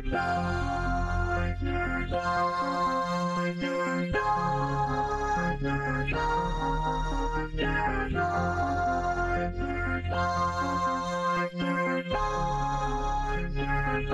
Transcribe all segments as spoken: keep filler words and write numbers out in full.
Nerd Life, Nerd Life, Nerd Life, Nerd Life, Nerd Life, Nerd Life, Nerd Life, Nerd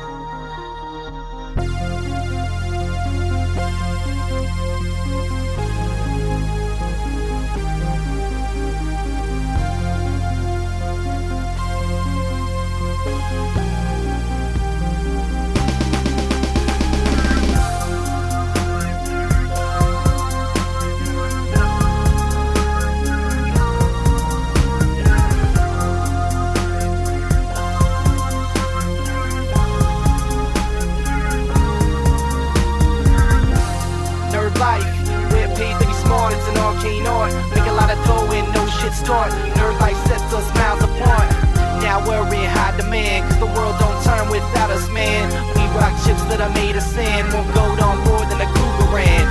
Start. Nerd life sets us miles apart. Now we're in high demand, cause the world don't turn without us, man. We rock chips that are made of sand, more gold on board than a Cougar ran.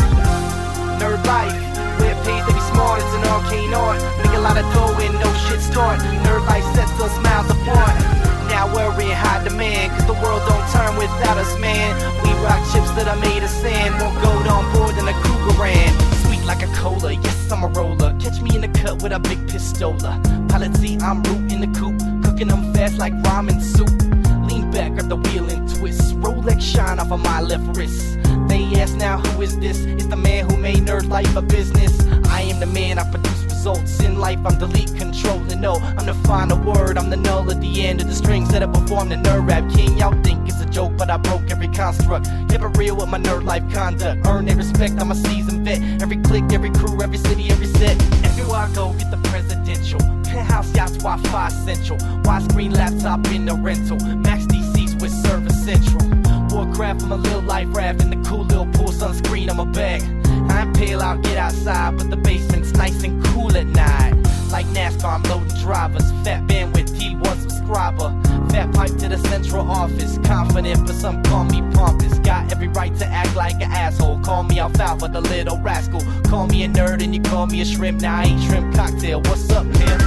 Nerd life, we're paid to be smart, it's an arcane art. Make a lot of dough and no shit start. Nerd life sets us miles apart. Now we're in high demand, cause the world don't turn without us, man. We rock chips that are made of sand, more gold on board than a Cougar ran. Like a cola, yes, I'm a roller. Catch me in the cut with a big pistola. Pilot Z, I'm rootin' the coupe, cooking them fast like ramen soup. Lean back at the wheel and twist. Rolex shine off of my left wrist. They ask now, who is this? It's the man who made Nerd Life a business. I am the man, I produce results in life. I'm delete, controlling, no, I'm the final word. I'm the null at the end of the strings that I perform the nerd rap king. Y'all think it's a joke, but I broke every construct. Never real with my nerd life conduct. Earn their respect, I'm a seasoned vet. Every click, every crew, every city, every set. Everywhere I go, get the presidential. Penthouse yachts, Wi-Fi central. Widescreen laptop in the rental. Max D Cs with service central. Warcraft, I'm a little life raft. In the cool little pool, sunscreen, I'm a bag. I'm pale, I'll get outside, but the basement's nice and cool at night. Like NASCAR, I'm loading drivers. Fat bandwidth, T one subscriber. Fat pipe to the central office. Confident, but some call me pompous. Got every right to act like an asshole. Call me alfalfa, the little rascal. Call me a nerd and you call me a shrimp. Now I eat shrimp cocktail. What's up, pimp?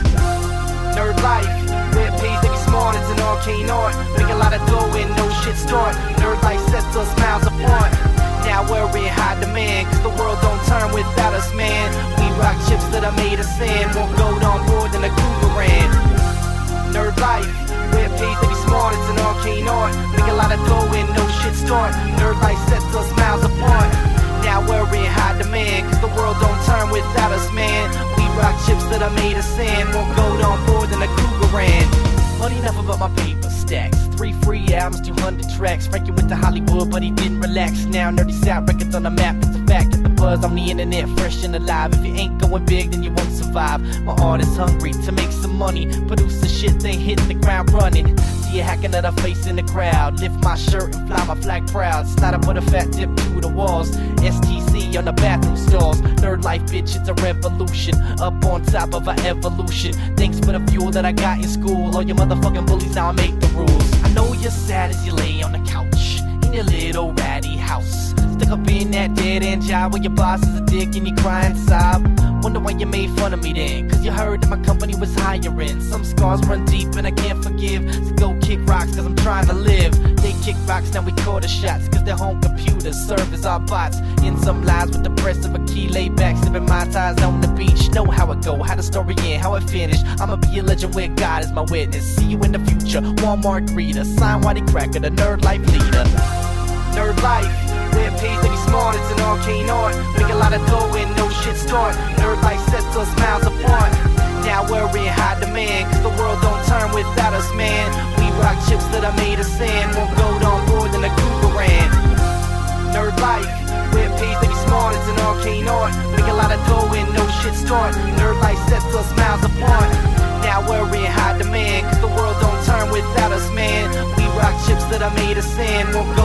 Nerd life, we're paid to be smart. It's an arcane art. Make a lot of dough and no shit start. Nerd life sets us miles apart. Now we're in high demand, cause the world don't turn without us, man. We rock chips that are made of sand, more gold on board than a Cougar ran. Nerd life, we're paid to be smart, it's an arcane art. Make a lot of dough and no shit start. Nerd life sets us miles apart. Now we're in high demand, cause the world don't turn without us, man. We rock chips that are made of sand, more gold on board than a Cougar ran. Money enough about my paper stacks. Three free albums, two hundred tracks. Frankie went to Hollywood, but he didn't relax. Now Nerdy South records on the map, it's a fact. Get the buzz on the internet, fresh and alive. If you ain't going big, then you won't survive. My art is hungry to make some money. Produce the shit, then hit the ground running. See you hacking at a face in the crowd. Lift my shirt and fly my flag proud. Slide up with a fat tip to the walls. S T C on the bathroom stalls. Nerd life, bitch, it's a revolution. Up on top of our evolution. Thanks for the fuel that I got in school. All your motherfucking bullies, now I make the rules. I know you're sad as you lay on the couch in your little ratty house. Stuck up in that dead end job where your boss is a dick and you cry and sob. Wonder why you made fun of me then, cause you heard that my company was hiring. Some scars run deep and I can't forgive. So go kick rocks cause I'm trying to live. They kick rocks, now we call the shots, cause their home computers serve as our bots. In some lies with the press of a key, laid back, sipping my ties on the beach. Know how it go, how the story end, how it finished. I'ma be a legend where God is my witness. See you in the future, Walmart greeter. Sign Whitey Cracker, the nerd life leader. Nerd life, we're paid to be smart, it's an arcane art. Make a lot of dough and no shit start. Nerd life sets us miles apart. Now we're in high demand, cause the world don't turn without us, man. We rock chips that are made of sand, more gold on board than a Cougar ran. Nerd life, we're paid to be smart, it's an arcane art. Make a lot of dough and no shit start. Nerd life sets us miles apart. Now we're in high demand, cause the world don't turn without us, man. We rock chips that are made of sand, more gold